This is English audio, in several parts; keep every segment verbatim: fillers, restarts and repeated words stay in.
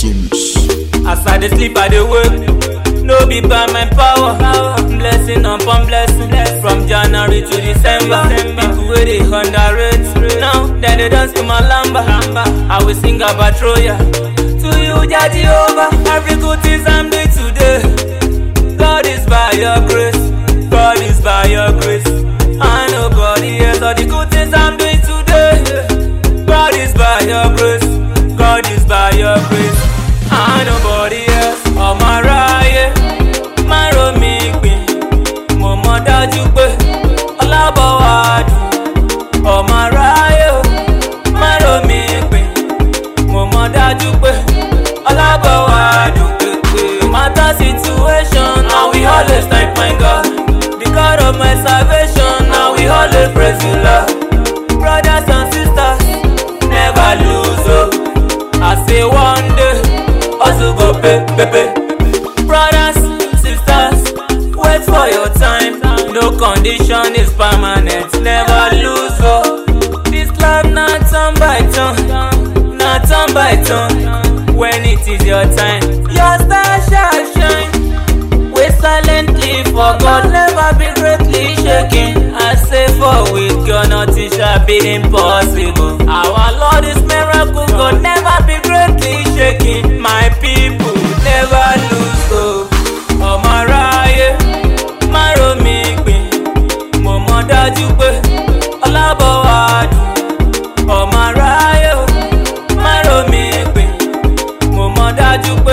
Sentimus. As I dey sleep, I dey wake. No be by my power. Blessing upon blessing. From January to December. People wey dey underrate. Now then they dance to my lamba. I will sing about Troya. To you, Jah Jehovah. Every good thing I'm doing today, God is by your grace. God is by your grace. And nobody else. All the good things I'm doing today, God is by your grace. God is by your grace. And nobody else. Ọmọ aráyé má rò mí pin, mo mọ̀ dájú pé Ọlábọ̀wádùn. Ọmọ aráyé má rò mí pin, mo mọ̀ dájú pé Ọlábọ̀wádùn. No matter situation, now we always thank my God, the God of my salvation. Now we always praise you, Lord. Brothers and sisters, never lose hope. I say one day, also go pay, pay, pay. Brothers, sisters, wait for your time. No condition is permanent. Never lose hope. This life not turn by turn, not turn by turn. When it is your time, your star shall shine. Wait silently for God, never be greatly shaken. I say for with God, nothing shall be impossible. Our Lord is miracle, God never be greatly shaken. My people never lose hope. Ọmọ aráyé má rò mí pin, mo mọ̀ dájú pé Ọlábọ̀wádùn. Ọmọ aráyé má rò mí pin, mo mọ̀ dájú pé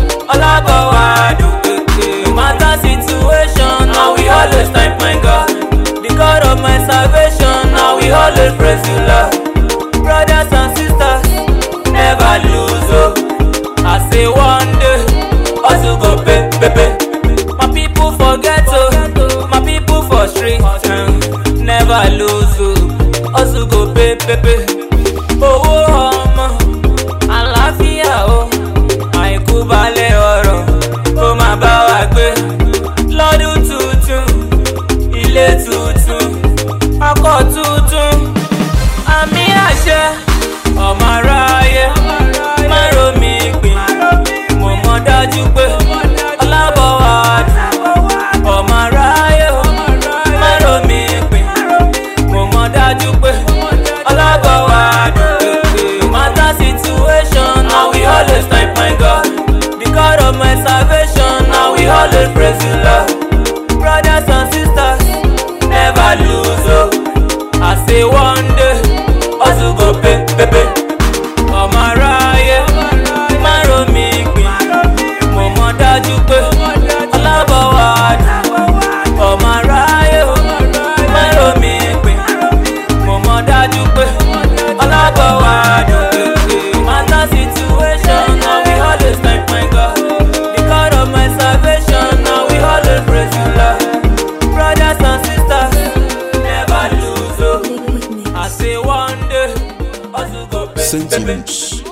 Ọlábọ̀wádùn. No matter situation, now we always thank my God, the God of my salvation. Now we always praise you, Lord. Brothers and sisters, never lose hope. I say one day, also go pay, pay, pay. My people forget to, my people for street, um, never lose hope. Also go pay, pay, pay. Oh, oh, ọmọ àlàáfíà o, àìkú balẹ̀ ọ̀rọ̀, kó má bá wa gbé. Lọ́dún tuntun, ilé tuntun, ọkọ̀ tuntun, àmì àṣẹ. Ọmọ aráyé má rò mí pin, mo mọ̀ dájú pé Ọlábọ̀wádùn. Ọmọ aráyé má rò mí pin, mo mọ̀ dájú pé Ọlábọ̀wádùn. No matter situation, now we always thank my God, the God of my salvation. Now we always praise you, Lord. Brothers and sisters, never lose hope. I say one day, also go pay, pay, pay. Ọmọ aráyé má rò mí pin, mo mọ̀ dájú pé Ọlábọ̀wádùn. Ọmọ aráyé má rò mí pin, mo mọ̀ dájú pé Ọlábọ̀wádùn. No matter situation, now we always thank my God, the God of my salvation. Now we always praise you, Lord. Brothers and sisters, never lose hope. I say one day, also go pay, pay, pay. Sentimus.